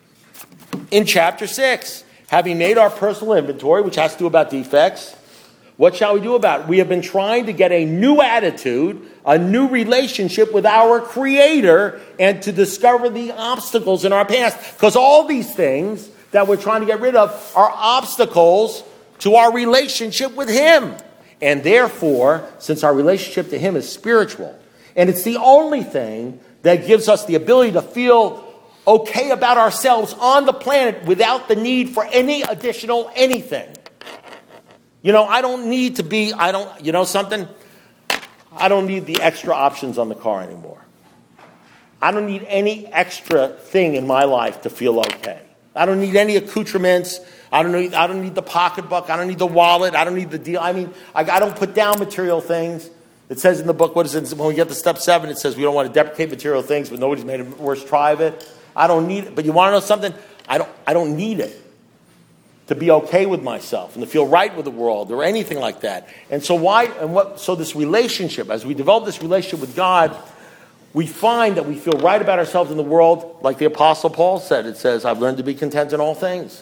B: in chapter six. Having made our personal inventory, which has to do about defects, what shall we do about it? We have been trying to get a new attitude, a new relationship with our Creator, and to discover the obstacles in our past. Because all these things that we're trying to get rid of are obstacles to our relationship with Him. And therefore, since our relationship to Him is spiritual, and it's the only thing that gives us the ability to feel okay about ourselves on the planet without the need for any additional anything. You know, I don't need to be, I don't, you know something? I don't need the extra options on the car anymore. I don't need any extra thing in my life to feel okay. I don't need any accoutrements. I don't need, I don't need the pocketbook. I don't need the wallet. I don't need the deal. I mean, I, I don't put down material things. It says in the book, what is it? When we get to step seven, it says we don't want to deprecate material things, but nobody's made a worse try of it. I don't need it. But you want to know something? I don't, I don't need it to be okay with myself and to feel right with the world or anything like that. And so why, and what, so this relationship, as we develop this relationship with God, we find that we feel right about ourselves in the world, like the Apostle Paul said. It says, I've learned to be content in all things.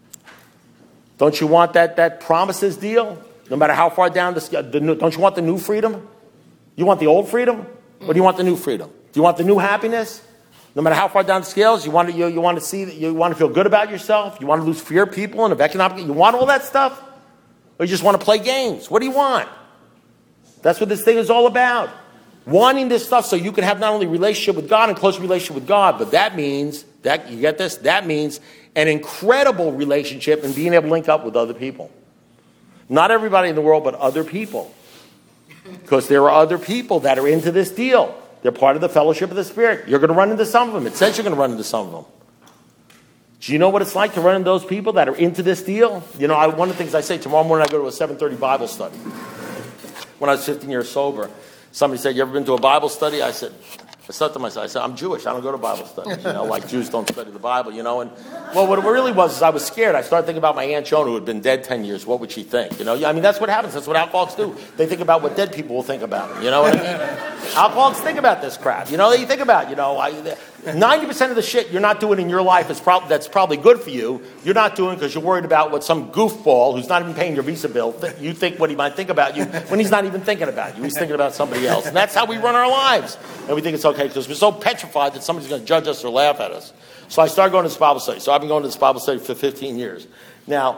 B: Don't you want that, that promises deal? No matter how far down, the, the new, don't you want the new freedom? You want the old freedom? Or do you want the new freedom? Do you want the new happiness? No matter how far down the scales, you want to, you, you want to see, that you want to feel good about yourself? You want to lose fear of people and of economic, you want all that stuff? Or you just want to play games? What do you want? That's what this thing is all about. Wanting this stuff so you can have not only relationship with God and close relationship with God, but that means, that you get this? That means an incredible relationship and being able to link up with other people. Not everybody in the world, but other people. Because there are other people that are into this deal. They're part of the fellowship of the Spirit. You're going to run into some of them. It says you're going to run into some of them. Do you know what it's like to run into those people that are into this deal? You know, I, one of the things I say, tomorrow morning I go to a seven thirty Bible study. When I was fifteen years sober, somebody said, you ever been to a Bible study? I said, I said to myself, I said, I'm Jewish. I don't go to Bible studies. You know, like Jews don't study the Bible, you know. And, well, what it really was is I was scared. I started thinking about my Aunt Joan, who had been dead ten years. What would she think? You know, I mean, that's what happens. That's what alcoholics do. They think about what dead people will think about them, you know. And alcoholics think about this crap. You know, they think about, you know, I, ninety percent of the shit you're not doing in your life is prob- that's probably good for you. You're not doing because you're worried about what some goofball who's not even paying your Visa bill, th- you think what he might think about you when he's not even thinking about you. He's thinking about somebody else. And that's how we run our lives. And we think it's okay because we're so petrified that somebody's going to judge us or laugh at us. So I started going to this Bible study. So I've been going to this Bible study for fifteen years. Now,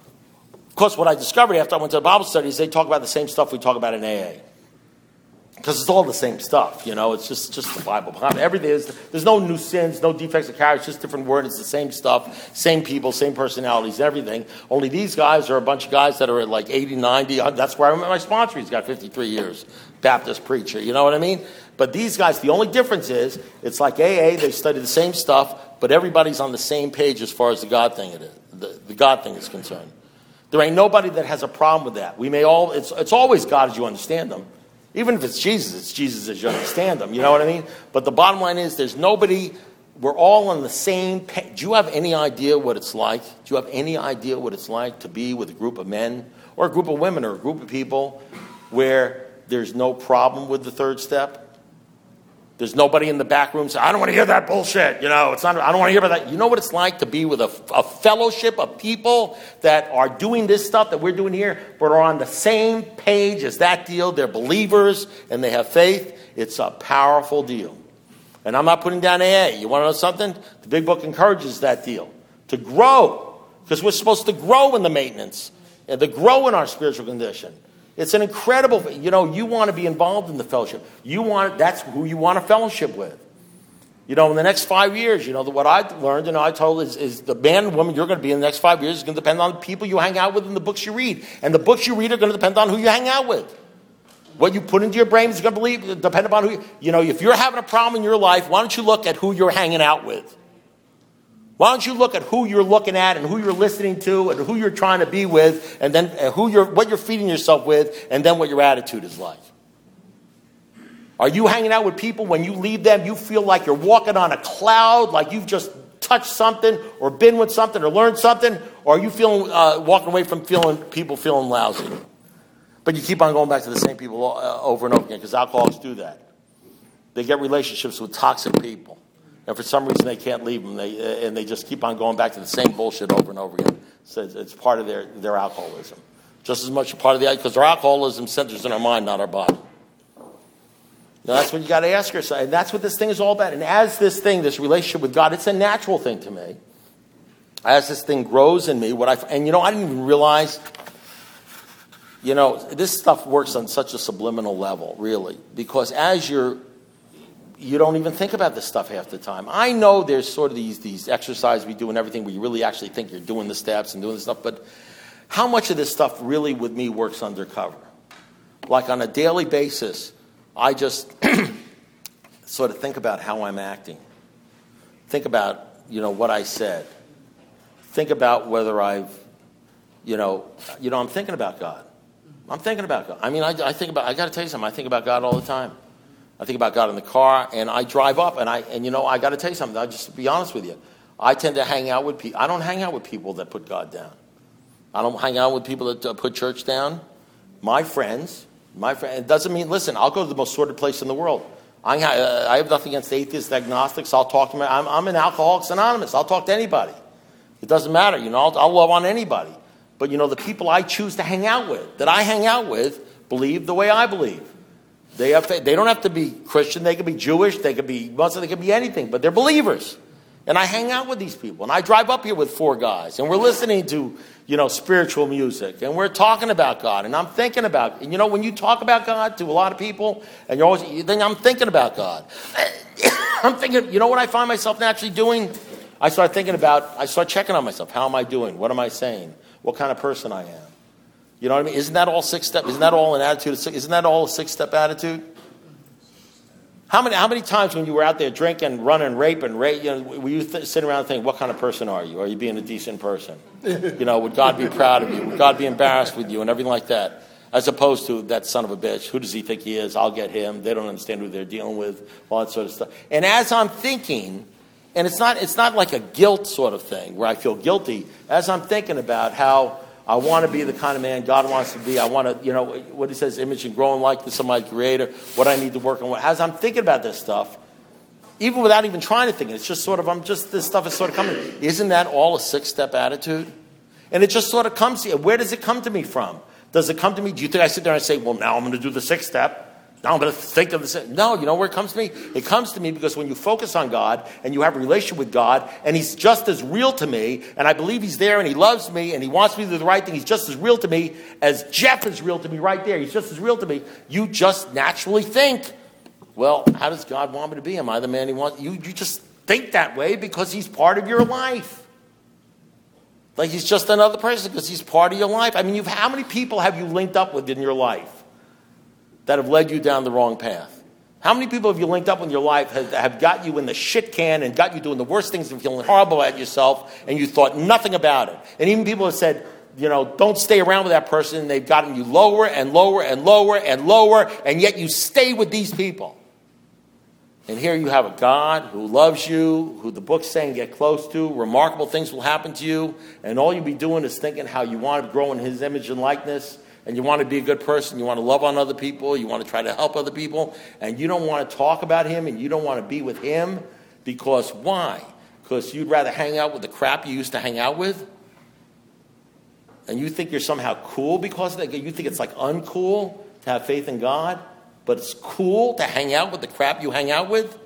B: of course, what I discovered after I went to the Bible study is they talk about the same stuff we talk about in A A. Because it's all the same stuff, you know. It's just, just the Bible. Everything is, there's no new sins, no defects of character. It's just different words. It's the same stuff, same people, same personalities, everything. Only these guys are a bunch of guys that are at like eighty, ninety. That's where I met my sponsor. He's got fifty-three years, Baptist preacher. You know what I mean? But these guys, the only difference is, it's like A A. They study the same stuff, but everybody's on the same page as far as the God thing it is. The, the God thing is concerned. There ain't nobody that has a problem with that. We may all. It's it's always God as you understand them. Even if it's Jesus, it's Jesus as you understand them. You know what I mean? But the bottom line is there's nobody, we're all on the same page. Do you have any idea what it's like? Do you have any idea what it's like to be with a group of men or a group of women or a group of people where there's no problem with the third step? There's nobody in the back room saying, I don't want to hear that bullshit. You know, it's not, I don't want to hear about that. You know what it's like to be with a, a fellowship of people that are doing this stuff that we're doing here, but are on the same page as that deal. They're believers and they have faith. It's a powerful deal. And I'm not putting down A A. You want to know something? The big book encourages that deal to grow, because we're supposed to grow in the maintenance and to grow in our spiritual condition. It's an incredible, you know, you want to be involved in the fellowship. You want, that's who you want to fellowship with. You know, in the next five years, you know, what I learned, you know, I told is, is the man and woman you're going to be in the next five years is going to depend on the people you hang out with and the books you read. And the books you read are going to depend on who you hang out with. What you put into your brain is going to believe, depend upon who, you, you know, if you're having a problem in your life, why don't you look at who you're hanging out with? Why don't you look at who you're looking at and who you're listening to and who you're trying to be with, and then who you're, what you're feeding yourself with, and then what your attitude is like. Are you hanging out with people when you leave them, you feel like you're walking on a cloud, like you've just touched something or been with something or learned something? Or are you feeling uh, walking away from feeling people feeling lousy? But you keep on going back to the same people uh, over and over again, because alcoholics do that. They get relationships with toxic people. And for some reason they can't leave them, they, uh, and they just keep on going back to the same bullshit over and over again. So it's, it's part of their, their alcoholism. Just as much a part of the, because our alcoholism centers in our mind, not our body. Now that's what you got to ask yourself. And that's what this thing is all about. And as this thing, this relationship with God, it's a natural thing to me. As this thing grows in me, what I, and you know, I didn't even realize, you know, this stuff works on such a subliminal level, really. Because as you're, you don't even think about this stuff half the time. I know there's sort of these these exercises we do and everything where you really actually think you're doing the steps and doing the stuff, but how much of this stuff really with me works undercover? Like on a daily basis, I just sort of think about how I'm acting. Think about, you know, what I said. Think about whether I've, you know, you know, I'm thinking about God. I'm thinking about God. I mean, I, I think about, I got to tell you something, I think about God all the time. I think about God in the car, and I drive up, and I, and you know, I got to tell you something. I'll just be honest with you. I tend to hang out with people. I don't hang out with people that put God down. I don't hang out with people that uh, put church down. My friends, my friend. It doesn't mean. Listen, I'll go to the most sordid place in the world. I, uh, I have nothing against atheists, agnostics. I'll talk to them. I'm, I'm in Alcoholics Anonymous. I'll talk to anybody. It doesn't matter. You know, I'll, I'll love on anybody. But you know, the people I choose to hang out with, that I hang out with, believe the way I believe. They have, they don't have to be Christian. They could be Jewish. They could be Muslim. They could be anything. But they're believers. And I hang out with these people. And I drive up here with four guys. And we're listening to, you know, spiritual music. And we're talking about God. And I'm thinking about, and you know, when you talk about God to a lot of people, and you're always, you think, I'm thinking about God. I'm thinking, you know what I find myself naturally doing? I start thinking about, I start checking on myself. How am I doing? What am I saying? What kind of person I am? You know what I mean? Isn't that all six step? Isn't that all an attitude? Of six, isn't that all a six-step attitude? How many how many times when you were out there drinking, running, raping, rape, you know, were you th- sitting around thinking, what kind of person are you? Are you being a decent person? You know, would God be proud of you? Would God be embarrassed with you and everything like that? As opposed to that son of a bitch. Who does he think he is? I'll get him. They don't understand who they're dealing with. All that sort of stuff. And as I'm thinking, and it's not it's not like a guilt sort of thing where I feel guilty. As I'm thinking about how I want to be the kind of man God wants to be. I want to, you know, what he says, image and growing like the some my creator, what I need to work on. As I'm thinking about this stuff, even without even trying to think, it's just sort of, I'm just, this stuff is sort of coming. Isn't that all a six-step attitude? And it just sort of comes to you. Where does it come to me from? Does it come to me? Do you think I sit there and say, well, now I'm going to do the sixth step? Now I'm going to think of this. No, you know where it comes to me? It comes to me because when you focus on God and you have a relationship with God and he's just as real to me and I believe he's there and he loves me and he wants me to do the right thing. He's just as real to me as Jeff is real to me right there. He's just as real to me. You just naturally think, well, how does God want me to be? Am I the man he wants? You, you just think that way because he's part of your life. Like he's just another person because he's part of your life. I mean, you've, how many people have you linked up with in your life that have led you down the wrong path? How many people have you linked up in your life have, have got you in the shit can and got you doing the worst things and feeling horrible at yourself and you thought nothing about it? And even people have said, you know, don't stay around with that person. And they've gotten you lower and lower and lower and lower, and yet you stay with these people. And here you have a God who loves you, who the book's saying get close to, remarkable things will happen to you, and all you'll be doing is thinking how you want to grow in his image and likeness, and you want to be a good person, you want to love on other people, you want to try to help other people, and you don't want to talk about him, and you don't want to be with him, because why? Because you'd rather hang out with the crap you used to hang out with? And you think you're somehow cool because of that? You think it's like uncool to have faith in God? But it's cool to hang out with the crap you hang out with?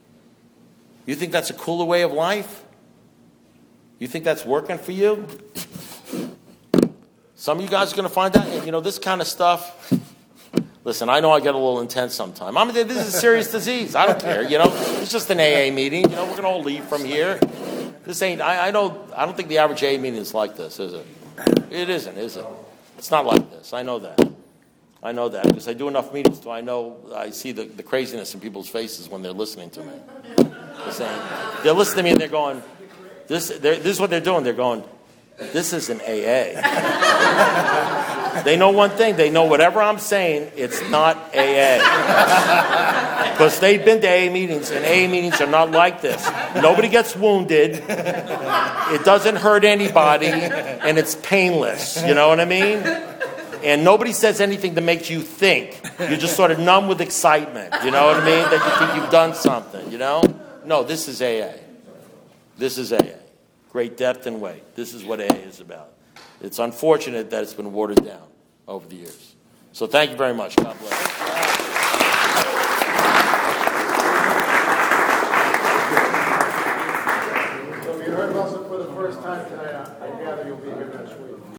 B: You think that's a cooler way of life? You think that's working for you? Some of you guys are going to find out, you know, this kind of stuff. Listen, I know I get a little intense sometimes. I'm, this is a serious disease. I don't care, you know. It's just an A A meeting. You know, we're going to all leave from here. This ain't, I, I know, I don't think the average A A meeting is like this, is it? It isn't, is it? It's not like this. I know that. I know that because I do enough meetings so I know, I see the, the craziness in people's faces when they're listening to me. They're saying, they're listening to me and they're going, this, they're, this is what they're doing. They're going, this is an A A. They know one thing. They know whatever I'm saying, it's not A A. Because they've been to A A meetings, and A A meetings are not like this. Nobody gets wounded. It doesn't hurt anybody, and it's painless. You know what I mean? And nobody says anything that makes you think. You're just sort of numb with excitement. You know what I mean? That you think you've done something, you know? No, this is A A. This is A A. Great depth and weight. This is what A A is about. It's unfortunate that it's been watered down over the years. So thank you very much. God bless.
A: So you heard Russell for the first time tonight. I gather you'll be here next week.